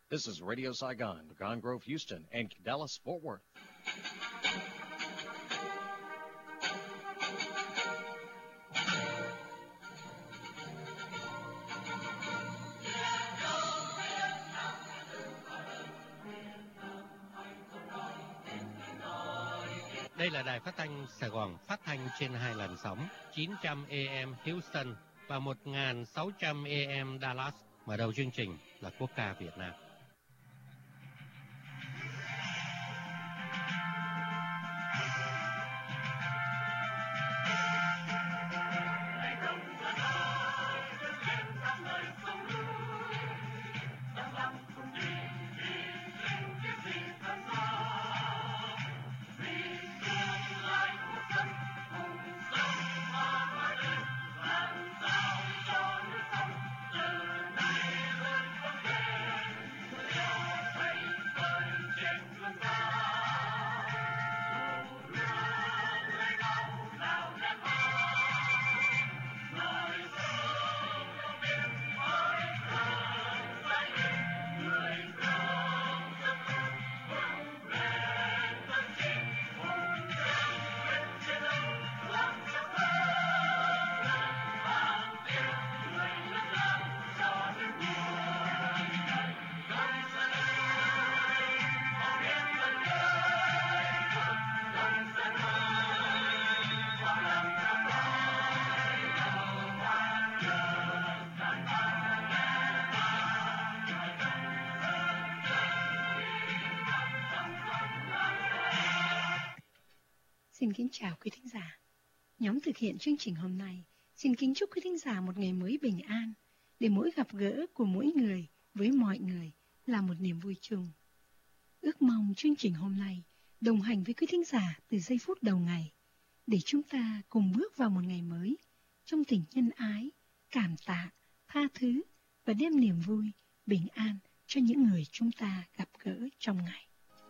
This is Radio Saigon, Pecan Grove, Houston, and Dallas, Fort Worth. Đây là đài phát thanh Sài Gòn, phát thanh trên 2 làn sóng 900 AM Houston và 1600 AM Dallas. Mở đầu chương trình là quốc ca Việt Nam. Xin kính chào quý thính giả. Nhóm thực hiện chương trình hôm nay xin kính chúc quý thính giả một ngày mới bình an, để mỗi gặp gỡ của mỗi người với mọi người là một niềm vui chung. Ước mong chương trình hôm nay đồng hành với quý thính giả từ giây phút đầu ngày, để chúng ta cùng bước vào một ngày mới trong tình nhân ái, cảm tạ, tha thứ và đem niềm vui, bình an cho những người chúng ta gặp gỡ trong ngày.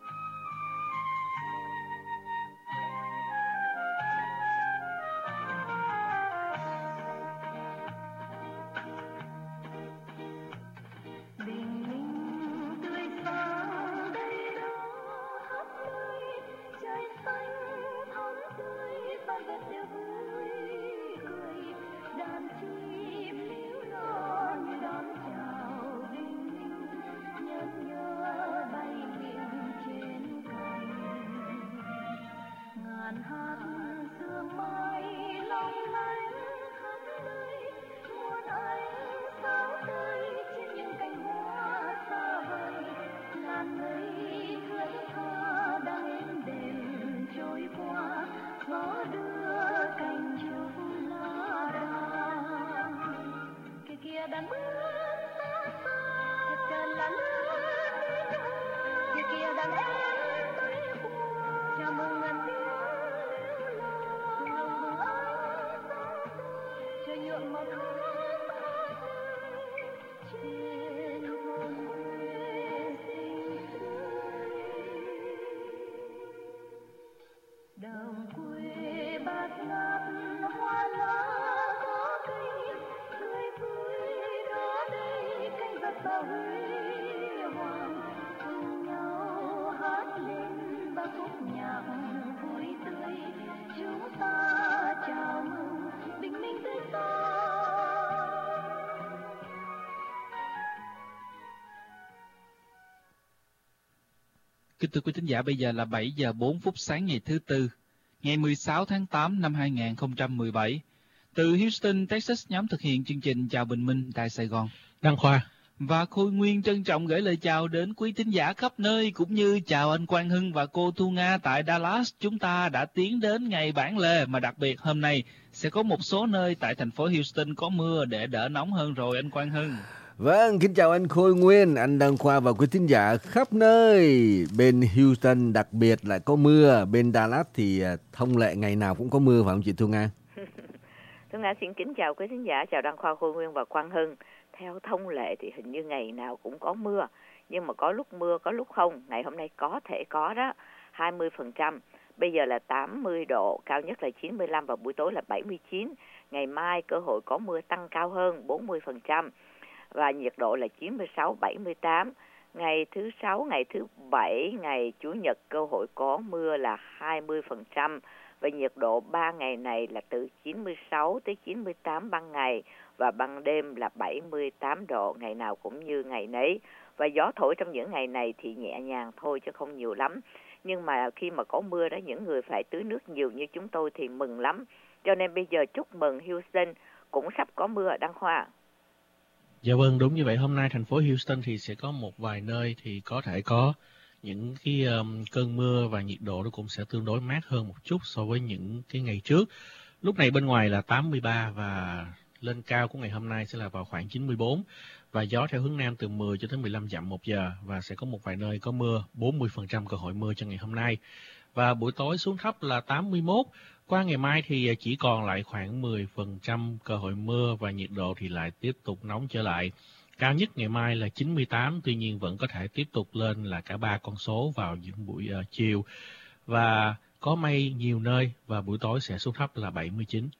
Kính thưa quý thính giả, bây giờ là 7 giờ 4 phút sáng ngày thứ Tư, ngày 16 tháng 8 năm 2017. Từ Houston, Texas, nhóm thực hiện chương trình Chào Bình Minh tại Sài Gòn, Đăng Khoa và Khôi Nguyên trân trọng gửi lời chào đến quý thính giả khắp nơi, cũng như chào anh Quang Hưng và cô Thu Nga tại Dallas. Chúng ta đã tiến đến ngày bản lề, mà đặc biệt hôm nay sẽ có một số nơi tại thành phố Houston có mưa để đỡ nóng hơn rồi anh Quang Hưng. Vâng, kính chào anh Khôi Nguyên, anh Đăng Khoa và quý thính giả khắp nơi. Bên Houston đặc biệt lại có mưa, bên Dallas thì thông lệ ngày nào cũng có mưa, phải không chị Thu Nga? Thu Nga xin kính chào quý thính giả, chào Đăng Khoa, Khôi Nguyên và Quang Hưng. Theo thông lệ thì hình như ngày nào cũng có mưa, nhưng mà có lúc mưa, có lúc không. Ngày hôm nay có thể có đó, 20%. Bây giờ là 80 độ, cao nhất là 95 và buổi tối là 79. Ngày mai cơ hội có mưa tăng cao hơn 40%. Và nhiệt độ là 96, 78. Ngày thứ 6, ngày thứ 7, ngày Chủ nhật cơ hội có mưa là 20%. Và nhiệt độ 3 ngày này là từ 96 tới 98 ban ngày và ban đêm là 78 độ, ngày nào cũng như ngày nấy. Và gió thổi trong những ngày này thì nhẹ nhàng thôi chứ không nhiều lắm. Nhưng mà khi mà có mưa đó, những người phải tưới nước nhiều như chúng tôi thì mừng lắm. Cho nên bây giờ chúc mừng Houston cũng sắp có mưa. Đăng Khoa. Dạ vâng, đúng như vậy. Hôm nay thành phố Houston thì sẽ có một vài nơi thì có thể có những cái cơn mưa và nhiệt độ nó cũng sẽ tương đối mát hơn một chút so với những cái ngày trước. Lúc này bên ngoài là 83 và lên cao của ngày hôm nay sẽ là vào khoảng 94 và gió theo hướng nam từ 10 cho tới 15 dặm một giờ và sẽ có một vài nơi có mưa, 40% cơ hội mưa cho ngày hôm nay. Và buổi tối xuống thấp là 81. Qua ngày mai thì chỉ còn lại khoảng 10% cơ hội mưa và nhiệt độ thì lại tiếp tục nóng trở lại. Cao nhất ngày mai là 98, tuy nhiên vẫn có thể tiếp tục lên là cả 3 con số vào những buổi chiều. Và có mây nhiều nơi và buổi tối sẽ xuống thấp là 79.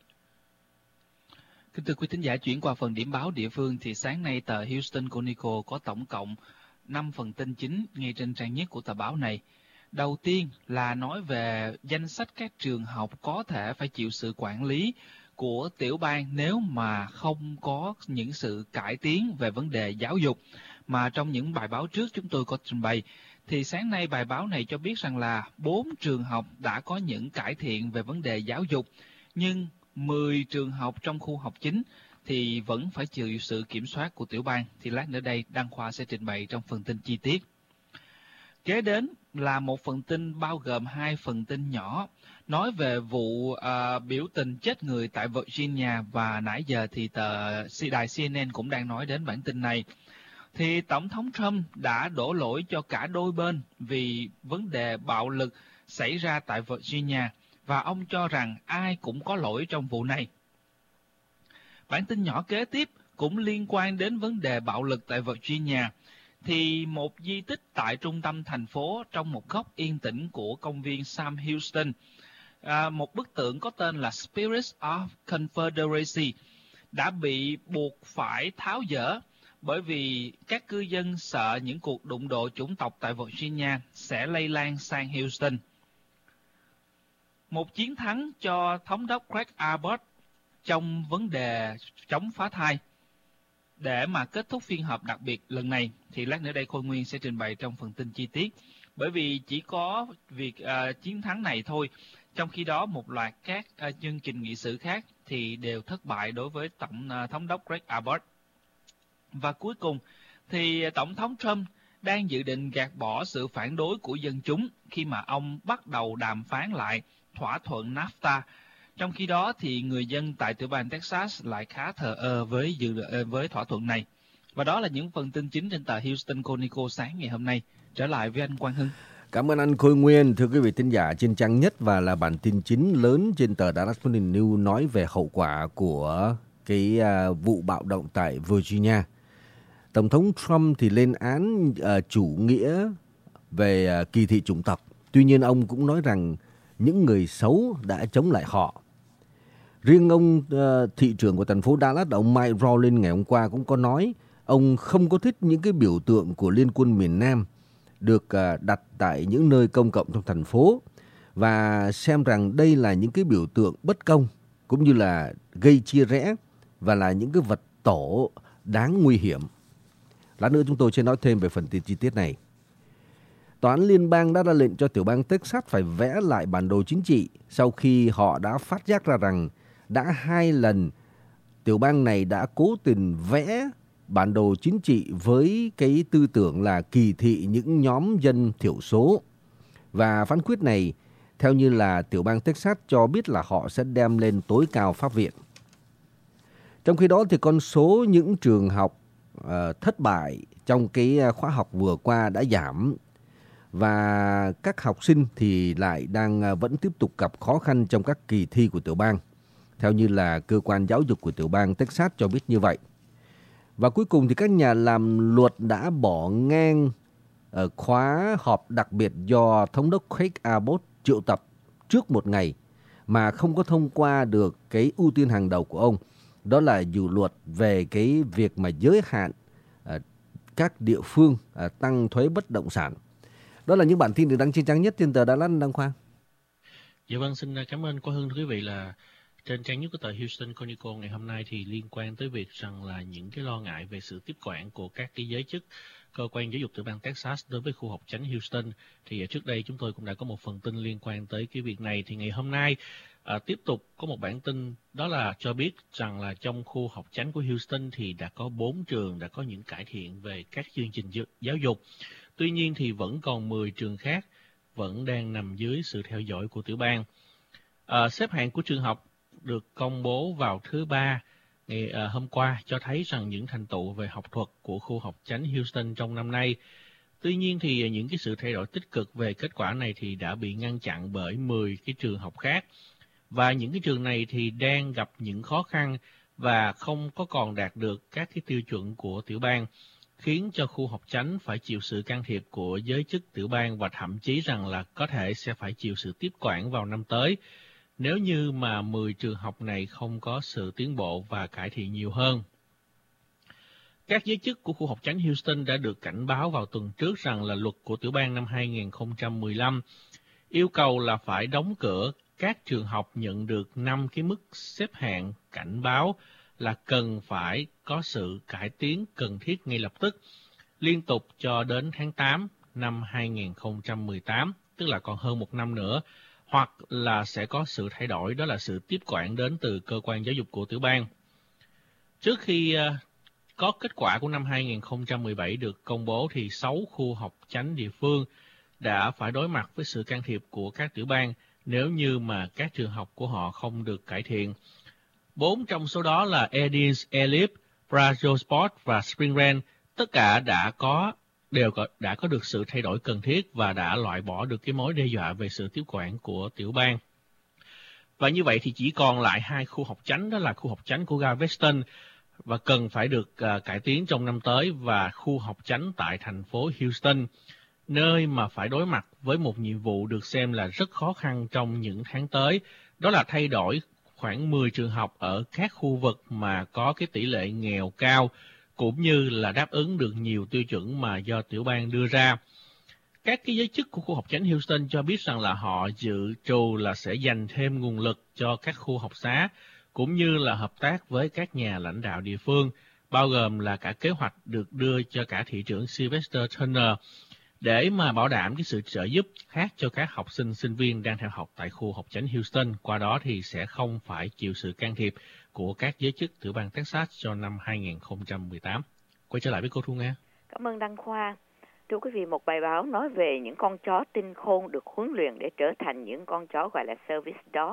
Kính thưa quý thính giả, chuyển qua phần điểm báo địa phương thì sáng nay tờ Houston Chronicle có tổng cộng 5 phần tin chính ngay trên trang nhất của tờ báo này. Đầu tiên là nói về danh sách các trường học có thể phải chịu sự quản lý của tiểu bang nếu mà không có những sự cải tiến về vấn đề giáo dục. Mà trong những bài báo trước chúng tôi có trình bày, thì sáng nay bài báo này cho biết rằng là 4 trường học đã có những cải thiện về vấn đề giáo dục, nhưng 10 trường học trong khu học chính thì vẫn phải chịu sự kiểm soát của tiểu bang. Thì lát nữa đây Đăng Khoa sẽ trình bày trong phần tin chi tiết. Kế đến là một phần tin bao gồm 2 phần tin nhỏ, nói về vụ biểu tình chết người tại Virginia, và nãy giờ thì đài CNN cũng đang nói đến bản tin này. Thì Tổng thống Trump đã đổ lỗi cho cả đôi bên vì vấn đề bạo lực xảy ra tại Virginia, và ông cho rằng ai cũng có lỗi trong vụ này. Bản tin nhỏ kế tiếp cũng liên quan đến vấn đề bạo lực tại Virginia. Thì một di tích tại trung tâm thành phố trong một góc yên tĩnh của công viên Sam Houston, một bức tượng có tên là Spirits of Confederacy đã bị buộc phải tháo dỡ bởi vì các cư dân sợ những cuộc đụng độ chủng tộc tại Virginia sẽ lây lan sang Houston. Một chiến thắng cho thống đốc Greg Abbott trong vấn đề chống phá thai. Để mà kết thúc phiên họp đặc biệt lần này thì lát nữa đây Khôi Nguyên sẽ trình bày trong phần tin chi tiết. Bởi vì chỉ có việc chiến thắng này thôi, trong khi đó một loạt các chương trình nghị sự khác thì đều thất bại đối với thống đốc Greg Abbott. Và cuối cùng thì Tổng thống Trump đang dự định gạt bỏ sự phản đối của dân chúng khi mà ông bắt đầu đàm phán lại thỏa thuận NAFTA. Trong khi đó thì người dân tại tiểu bang Texas lại khá thờ ơ với thỏa thuận này. Và đó là những phần tin chính trên tờ Houston Chronicle sáng ngày hôm nay. Trở lại với anh Quang Hưng. Cảm ơn anh Khôi Nguyên. Thưa quý vị thính giả, trên trang nhất và là bản tin chính lớn trên tờ Dallas Morning News nói về hậu quả của cái vụ bạo động tại Virginia. Tổng thống Trump thì lên án chủ nghĩa về kỳ thị chủng tộc. Tuy nhiên ông cũng nói rằng những người xấu đã chống lại họ. Riêng ông thị trưởng của thành phố Dallas, ông Mike Rawlings ngày hôm qua cũng có nói ông không có thích những cái biểu tượng của Liên quân miền Nam được đặt tại những nơi công cộng trong thành phố, và xem rằng đây là những cái biểu tượng bất công cũng như là gây chia rẽ và là những cái vật tổ đáng nguy hiểm. Lát nữa chúng tôi sẽ nói thêm về phần tin chi tiết này. Tòa án liên bang đã ra lệnh cho tiểu bang Texas phải vẽ lại bản đồ chính trị sau khi họ đã phát giác ra rằng đã 2 lần tiểu bang này đã cố tình vẽ bản đồ chính trị với cái tư tưởng là kỳ thị những nhóm dân thiểu số. Và phán quyết này, theo như là tiểu bang Texas cho biết là họ sẽ đem lên tối cao pháp viện. Trong khi đó thì con số những trường học thất bại trong cái khóa học vừa qua đã giảm, và các học sinh thì lại vẫn tiếp tục gặp khó khăn trong các kỳ thi của tiểu bang, theo như là cơ quan giáo dục của tiểu bang Texas cho biết như vậy. Và cuối cùng thì các nhà làm luật đã bỏ ngang khóa họp đặc biệt do thống đốc Greg Abbott triệu tập trước một ngày mà không có thông qua được cái ưu tiên hàng đầu của ông, đó là dự luật về cái việc mà giới hạn các địa phương tăng thuế bất động sản. Đó là những bản tin được đăng trên trang nhất trên tờ Dallas Đăng Khoa. Dạ vâng, xin cảm ơn cô Hưng. Thưa quý vị, là trên trang nhất của tờ Houston Chronicle ngày hôm nay thì liên quan tới việc rằng là những cái lo ngại về sự tiếp quản của các cái giới chức cơ quan giáo dục tiểu bang Texas đối với khu học chánh Houston. Thì trước đây chúng tôi cũng đã có một phần tin liên quan tới cái việc này. Thì ngày hôm nay tiếp tục có một bản tin, đó là cho biết rằng là trong khu học chánh của Houston thì đã có 4 trường đã có những cải thiện về các chương trình giáo dục. Tuy nhiên thì vẫn còn 10 trường khác vẫn đang nằm dưới sự theo dõi của tiểu bang. Xếp hạng của trường học được công bố vào thứ Ba ngày hôm qua cho thấy rằng những thành tựu về học thuật của khu học chánh Houston trong năm nay. Tuy nhiên thì những cái sự thay đổi tích cực về kết quả này thì đã bị ngăn chặn bởi 10 cái trường học khác. Và những cái trường này thì đang gặp những khó khăn và không có còn đạt được các cái tiêu chuẩn của tiểu bang, khiến cho khu học chánh phải chịu sự can thiệp của giới chức tiểu bang và thậm chí rằng là có thể sẽ phải chịu sự tiếp quản vào năm tới, nếu như mà 10 trường học này không có sự tiến bộ và cải thiện nhiều hơn. Các giới chức của khu học chánh Houston đã được cảnh báo vào tuần trước rằng là luật của tiểu bang năm 2015 yêu cầu là phải đóng cửa các trường học nhận được 5 cái mức xếp hạng cảnh báo là cần phải có sự cải tiến cần thiết ngay lập tức, liên tục cho đến tháng 8 năm 2018, tức là còn hơn một năm nữa, hoặc là sẽ có sự thay đổi, đó là sự tiếp quản đến từ cơ quan giáo dục của tiểu bang. Trước khi có kết quả của năm 2017 được công bố thì 6 khu học chánh địa phương đã phải đối mặt với sự can thiệp của các tiểu bang nếu như mà các trường học của họ không được cải thiện. 4 trong số đó là Edens, Elip, Brazosport và Spring Rand, tất cả đều đã có được sự thay đổi cần thiết và đã loại bỏ được cái mối đe dọa về sự tiếp quản của tiểu bang. Và như vậy thì chỉ còn lại 2 khu học chánh, đó là khu học chánh của Galveston và cần phải được cải tiến trong năm tới, và khu học chánh tại thành phố Houston, nơi mà phải đối mặt với một nhiệm vụ được xem là rất khó khăn trong những tháng tới, đó là thay đổi khoảng 10 trường học ở các khu vực mà có cái tỷ lệ nghèo cao, cũng như là đáp ứng được nhiều tiêu chuẩn mà do tiểu bang đưa ra. Các cái giới chức của khu học chánh Houston cho biết rằng là họ dự trù là sẽ dành thêm nguồn lực cho các khu học xá, cũng như là hợp tác với các nhà lãnh đạo địa phương, bao gồm là cả kế hoạch được đưa cho cả thị trưởng Sylvester Turner, để mà bảo đảm cái sự trợ giúp khác cho các học sinh, sinh viên đang theo học tại khu học chánh Houston, qua đó thì sẽ không phải chịu sự can thiệp của các giới chức tiểu bang Texas cho năm 2018. Quay trở lại với cô Thu Nga. Cảm ơn Đăng Khoa. Thưa quý vị, một bài báo nói về những con chó tinh khôn được huấn luyện để trở thành những con chó gọi là service dog.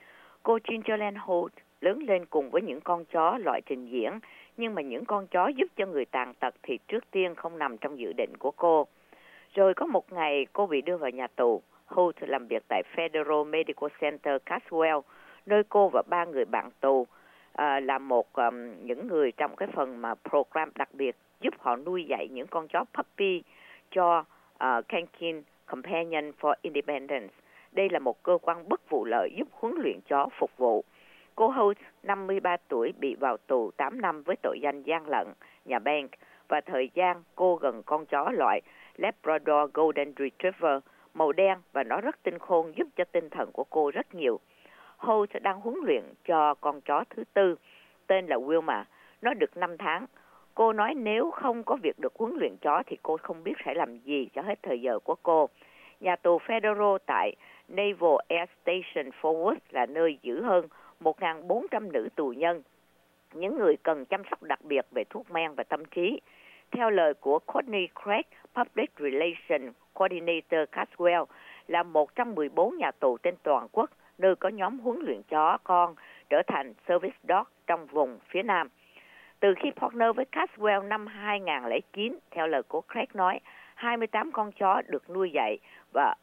Cô Gingerland Holt lớn lên cùng với những con chó loại trình diễn, nhưng mà những con chó giúp cho người tàn tật thì trước tiên không nằm trong dự định của cô. Rồi có một ngày cô bị đưa vào nhà tù. Holt làm việc tại Federal Medical Center Caswell, nơi cô và 3 người bạn tù là những người trong cái phần mà program đặc biệt giúp họ nuôi dạy những con chó puppy cho Canine Companion for Independence. Đây là một cơ quan bất vụ lợi giúp huấn luyện chó phục vụ. Cô Holt, 53 tuổi, bị vào tù 8 năm với tội danh gian lận nhà bank, và thời gian cô gần con chó loại Labrador Golden Retriever màu đen, và nó rất tinh khôn, giúp cho tinh thần của cô rất nhiều. Holt đang huấn luyện cho con chó thứ tư, tên là Wilma. Nó được 5 tháng. Cô nói nếu không có việc được huấn luyện chó thì cô không biết sẽ làm gì cho hết thời giờ của cô. Nhà tù Federal tại Naval Air Station Fort Worth là nơi giữ hơn 1.400 nữ tù nhân, những người cần chăm sóc đặc biệt về thuốc men và tâm trí. Theo lời của Courtney Craig, Public Relations Coordinator Caswell, là một trong 14 nhà tù trên toàn quốc nơi có nhóm huấn luyện chó con trở thành service dog trong vùng phía Nam. Từ khi partner với Caswell năm 2009, theo lời của Craig nói, 28 con chó được nuôi dạy và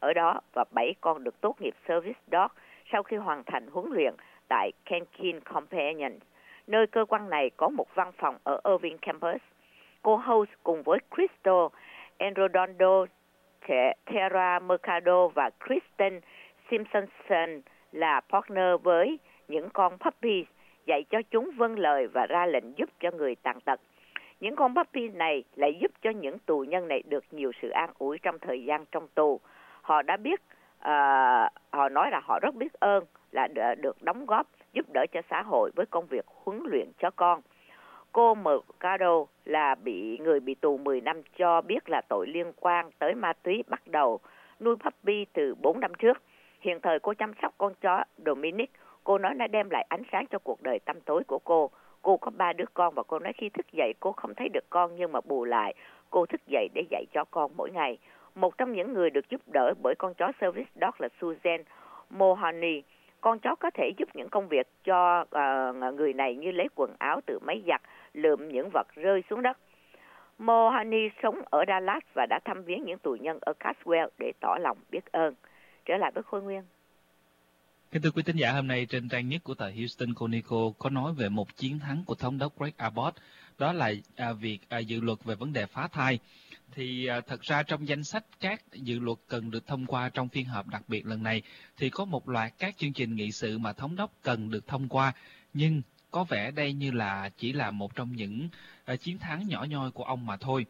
7 con được tốt nghiệp service dog sau khi hoàn thành huấn luyện tại Canine Companion, nơi cơ quan này có một văn phòng ở Irving Campus. Cô Holt cùng với Crystal Enrodondo, Tara Mercado và Kristen Simpson là partner với những con puppies, dạy cho chúng vâng lời và ra lệnh giúp cho người tàn tật. Những con puppy này lại giúp cho những tù nhân này được nhiều sự an ủi trong thời gian trong tù. Họ đã biết, họ nói là họ rất biết ơn là được đóng góp, giúp đỡ cho xã hội với công việc huấn luyện chó con. Cô Mercado là người bị tù 10 năm cho biết là tội liên quan tới ma túy bắt đầu nuôi puppy từ 4 năm trước. Hiện thời cô chăm sóc con chó Dominic. Cô nói nó đem lại ánh sáng cho cuộc đời tăm tối của cô. Cô có 3 đứa con và cô nói khi thức dậy cô không thấy được con, nhưng mà bù lại cô thức dậy để dạy chó con mỗi ngày. Một trong những người được giúp đỡ bởi con chó service dog là Susan Mohani. Con chó có thể giúp những công việc cho người này như lấy quần áo từ máy giặt, lượm những vật rơi xuống đất. Mohani sống ở Dallas và đã thăm viếng những tù nhân ở Caswell để tỏ lòng biết ơn. Trở lại với Khôi Nguyên. Kính thưa quý thính giả, hôm nay trên trang nhất của tờ Houston Chronicle có nói về một chiến thắng của thống đốc Greg Abbott, đó là việc dự luật về vấn đề phá thai. Thì thật ra trong danh sách các dự luật cần được thông qua trong phiên họp đặc biệt lần này thì có một loạt các chương trình nghị sự mà thống đốc cần được thông qua, nhưng có vẻ đây như là chỉ là một trong những chiến thắng nhỏ nhoi của ông mà thôi.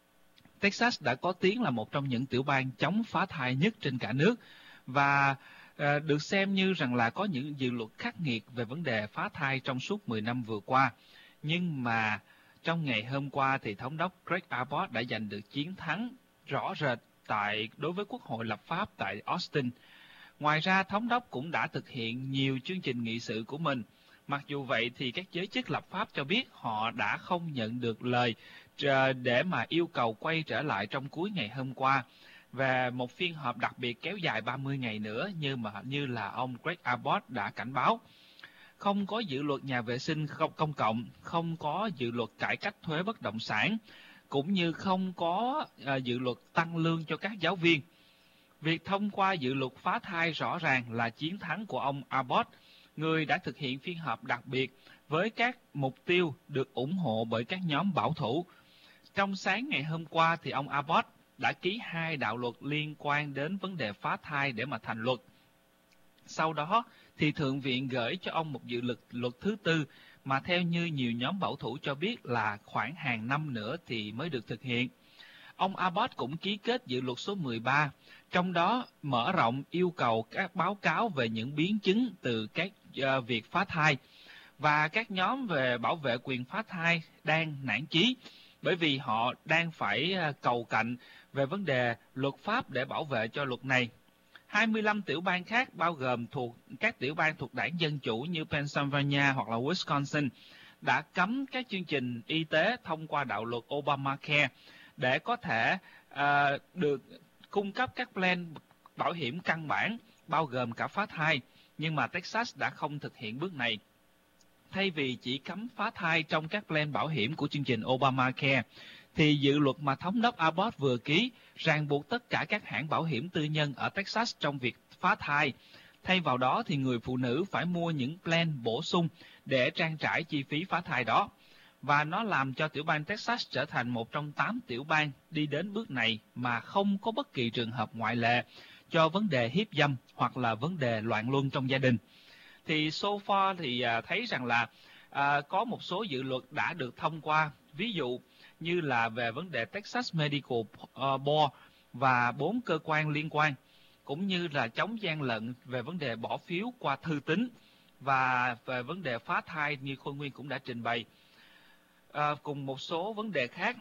Texas đã có tiếng là một trong những tiểu bang chống phá thai nhất trên cả nước và được xem như rằng là có những dự luật khắc nghiệt về vấn đề phá thai trong suốt 10 năm vừa qua. Nhưng mà trong ngày hôm qua thì thống đốc Greg Abbott đã giành được chiến thắng rõ rệt đối với Quốc hội lập pháp tại Austin. Ngoài ra, thống đốc cũng đã thực hiện nhiều chương trình nghị sự của mình. Mặc dù vậy thì các giới chức lập pháp cho biết họ đã không nhận được lời để mà yêu cầu quay trở lại trong cuối ngày hôm qua về một phiên họp đặc biệt kéo dài 30 ngày nữa như là ông Greg Abbott đã cảnh báo. Không có dự luật nhà vệ sinh công cộng, không có dự luật cải cách thuế bất động sản, cũng như không có dự luật tăng lương cho các giáo viên. Việc thông qua dự luật phá thai rõ ràng là chiến thắng của ông Abbott, người đã thực hiện phiên họp đặc biệt với các mục tiêu được ủng hộ bởi các nhóm bảo thủ. Trong sáng ngày hôm qua thì ông Abbott đã ký 2 đạo luật liên quan đến vấn đề phá thai để mà thành luật. Sau đó thì Thượng viện gửi cho ông một dự luật thứ tư mà theo như nhiều nhóm bảo thủ cho biết là khoảng hàng năm nữa thì mới được thực hiện. Ông Abbott cũng ký kết dự luật số 13, trong đó mở rộng yêu cầu các báo cáo về những biến chứng từ các việc phá thai. Và các nhóm về bảo vệ quyền phá thai đang nản chí bởi vì họ đang phải cầu cạnh về vấn đề luật pháp để bảo vệ cho luật này. 25 tiểu bang khác bao gồm các tiểu bang thuộc đảng Dân Chủ như Pennsylvania hoặc là Wisconsin đã cấm các chương trình y tế thông qua đạo luật Obamacare để có thể được cung cấp các plan bảo hiểm căn bản bao gồm cả phá thai, nhưng mà Texas đã không thực hiện bước này. Thay vì chỉ cấm phá thai trong các plan bảo hiểm của chương trình Obamacare, thì dự luật mà thống đốc Abbott vừa ký ràng buộc tất cả các hãng bảo hiểm tư nhân ở Texas trong việc phá thai. Thay vào đó thì người phụ nữ phải mua những plan bổ sung để trang trải chi phí phá thai đó. Và nó làm cho tiểu bang Texas trở thành một trong 8 tiểu bang đi đến bước này mà không có bất kỳ trường hợp ngoại lệ cho vấn đề hiếp dâm hoặc là vấn đề loạn luân trong gia đình. Thì so far thì thấy rằng là có một số dự luật đã được thông qua, ví dụ như là về vấn đề Texas Medical Board và 4 cơ quan liên quan, cũng như là chống gian lận về vấn đề bỏ phiếu qua thư tín và về vấn đề phá thai như Khôi Nguyên cũng đã trình bày, cùng một số vấn đề khác.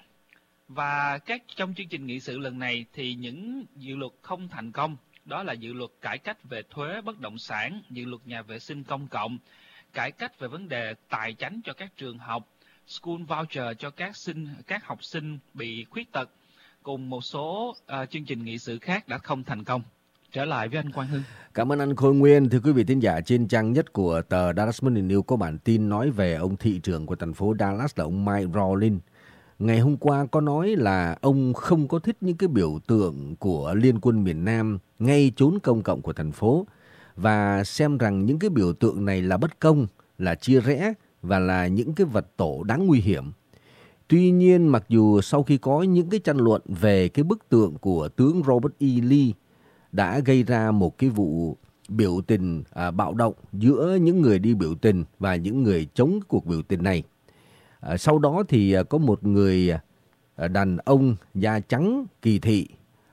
Và trong chương trình nghị sự lần này thì những dự luật không thành công, đó là dự luật cải cách về thuế bất động sản, dự luật nhà vệ sinh công cộng, cải cách về vấn đề tài chánh cho các trường học, school voucher cho các học sinh bị khuyết tật, cùng một số chương trình nghị sự khác đã không thành công. Trở lại với anh Quang Hưng. Cảm ơn anh Khôi Nguyên. Thưa quý vị thính giả, trên trang nhất của tờ Dallas Morning News có bản tin nói về ông thị trưởng của thành phố Dallas là ông Mike Rawlins. Ngày hôm qua có nói là ông không có thích những cái biểu tượng của Liên quân miền Nam ngay chốn công cộng của thành phố và xem rằng những cái biểu tượng này là bất công, là chia rẽ và là những cái vật tổ đáng nguy hiểm. Tuy nhiên, mặc dù sau khi có những cái tranh luận về cái bức tượng của tướng Robert E. Lee đã gây ra một cái vụ biểu tình bạo động giữa những người đi biểu tình và những người chống cuộc biểu tình này, Sau đó thì có một người đàn ông da trắng kỳ thị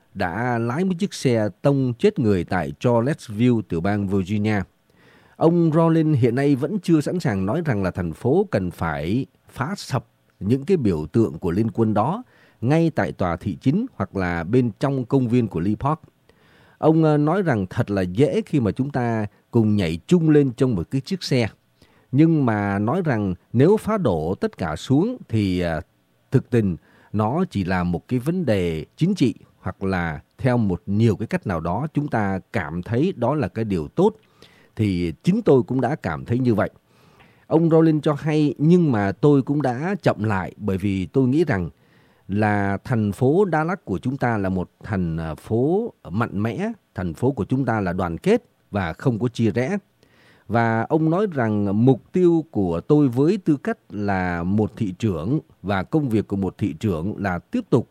đã lái một chiếc xe tông chết người tại Charlottesville, tiểu bang Virginia. Ông Rawlings hiện nay vẫn chưa sẵn sàng nói rằng là thành phố cần phải phá sập những cái biểu tượng của Liên quân đó ngay tại tòa thị chính hoặc là bên trong công viên của Lee Park. Ông nói rằng thật là dễ khi mà chúng ta cùng nhảy chung lên trong một cái chiếc xe. Nhưng mà nói rằng nếu phá đổ tất cả xuống thì thực tình nó chỉ là một cái vấn đề chính trị, hoặc là theo một nhiều cái cách nào đó chúng ta cảm thấy đó là cái điều tốt. Thì chính tôi cũng đã cảm thấy như vậy. Ông Rawlings cho hay, nhưng mà tôi cũng đã chậm lại, bởi vì tôi nghĩ rằng là thành phố Dallas của chúng ta là một thành phố mạnh mẽ, thành phố của chúng ta là đoàn kết và không có chia rẽ. Và ông nói rằng mục tiêu của tôi với tư cách là một thị trưởng và công việc của một thị trưởng là tiếp tục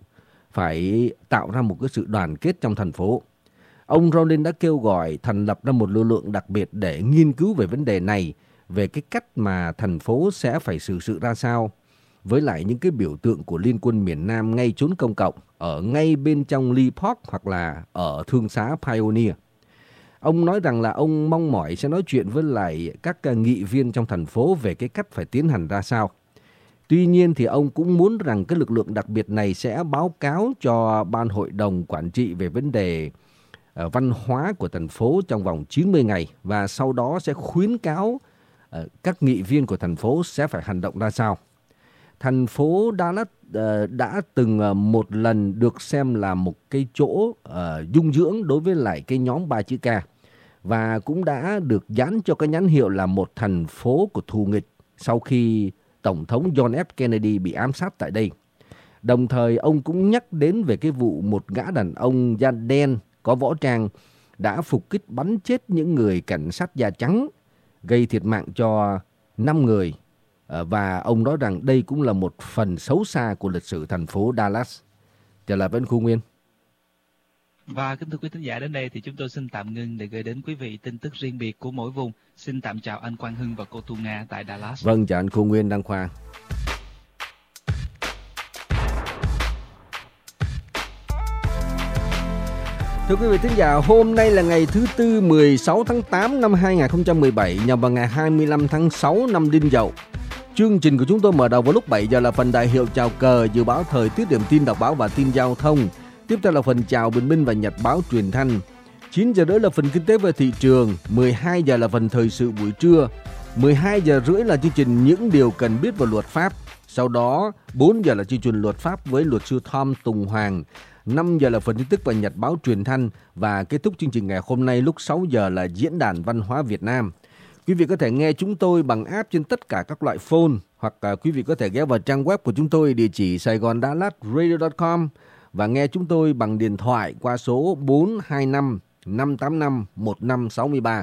phải tạo ra một cái sự đoàn kết trong thành phố. Ông Rawlings đã kêu gọi thành lập ra một lực lượng đặc biệt để nghiên cứu về vấn đề này, về cái cách mà thành phố sẽ phải xử sự ra sao với lại những cái biểu tượng của Liên quân miền Nam ngay chốn công cộng, ở ngay bên trong Lee Park hoặc là ở thương xá Pioneer. Ông nói rằng là ông mong mỏi sẽ nói chuyện với lại các nghị viên trong thành phố về cái cách phải tiến hành ra sao. Tuy nhiên thì ông cũng muốn rằng cái lực lượng đặc biệt này sẽ báo cáo cho ban hội đồng quản trị về vấn đề văn hóa của thành phố trong vòng 90 ngày và sau đó sẽ khuyến cáo các nghị viên của thành phố sẽ phải hành động ra sao. Thành phố Dallas đã từng một lần được xem là một cái chỗ dung dưỡng đối với lại cái nhóm 3 chữ K và cũng đã được dán cho cái nhãn hiệu là một thành phố của thù nghịch sau khi Tổng thống John F. Kennedy bị ám sát tại đây. Đồng thời ông cũng nhắc đến về cái vụ một gã đàn ông da đen có võ trang đã phục kích bắn chết những người cảnh sát da trắng, gây thiệt mạng cho 5 người. Và ông nói rằng đây cũng là một phần xấu xa của lịch sử thành phố Dallas. Trở lại với Khu Nguyên. Và kính thưa quý thính giả, đến đây thì chúng tôi xin tạm ngưng để gửi đến quý vị tin tức riêng biệt của mỗi vùng. Xin tạm chào anh Quang Hưng và cô Thu Nga tại Dallas. Vâng, chào anh Khu Nguyên, Đăng Khoa. Thưa quý vị thính giả, hôm nay là ngày thứ Tư 16 tháng 8 năm 2017, nhằm vào ngày 25 tháng 6 năm Đinh Dậu. Chương trình của chúng tôi mở đầu vào lúc 7 giờ là phần đại hiệu chào cờ, dự báo thời tiết, điểm tin đọc báo và tin giao thông. Tiếp theo là phần chào bình minh và nhật báo truyền thanh. 9 giờ rưỡi là phần kinh tế và thị trường. 12 giờ là phần thời sự buổi trưa. 12 giờ rưỡi là chương trình những điều cần biết về luật pháp. Sau đó 4 giờ là chương trình luật pháp với luật sư Tom Tùng Hoàng. 5 giờ là phần tin tức và nhật báo truyền thanh. Và kết thúc chương trình ngày hôm nay lúc 6 giờ là diễn đàn văn hóa Việt Nam. Quý vị có thể nghe chúng tôi bằng app trên tất cả các loại phone, hoặc quý vị có thể ghé vào trang web của chúng tôi địa chỉ saigondallasradio.com và nghe chúng tôi bằng điện thoại qua số 425 585 1563.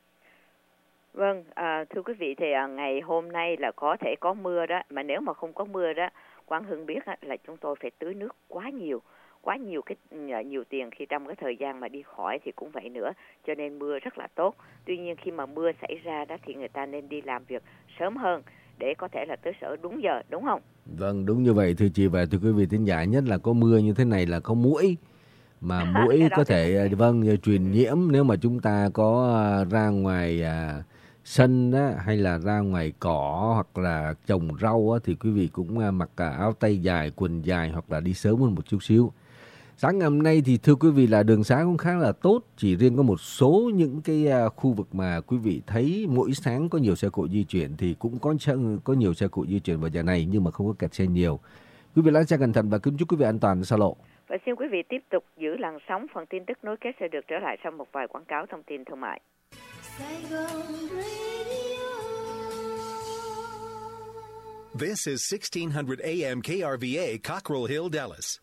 Vâng, thưa quý vị thì ngày hôm nay là có thể có mưa đó, mà nếu mà không có mưa đó, Quang Hưng biết là chúng tôi phải tưới nước quá nhiều nhiều tiền khi trong cái thời gian mà đi khỏi thì cũng vậy nữa, cho nên mưa rất là tốt. Tuy nhiên khi mà mưa xảy ra đó thì người ta nên đi làm việc sớm hơn để có thể là tới sở đúng giờ, đúng không? Vâng, đúng như vậy thưa chị và thưa quý vị thính giả, nhất là có mưa như thế này là có muỗi, mà muỗi có thể truyền nhiễm nếu mà chúng ta có ra ngoài sân á, hay là ra ngoài cỏ hoặc là trồng rau á, thì quý vị cũng mặc áo tay dài, quần dài hoặc là đi sớm hơn một chút xíu. Sáng ngày hôm nay thì thưa quý vị là đường xá cũng khá là tốt, chỉ riêng có một số những cái khu vực mà quý vị thấy mỗi sáng có nhiều xe cộ di chuyển thì cũng có nhiều xe cộ di chuyển vào giờ này nhưng mà không có kẹt xe nhiều. Quý vị lái xe cẩn thận và kính chúc quý vị an toàn xa lộ. Và xin quý vị tiếp tục giữ làn sóng, phần tin tức nối kết sẽ được trở lại sau một vài quảng cáo thông tin thương mại. This is 1600 AM KRVA, Cockrell Hill, Dallas.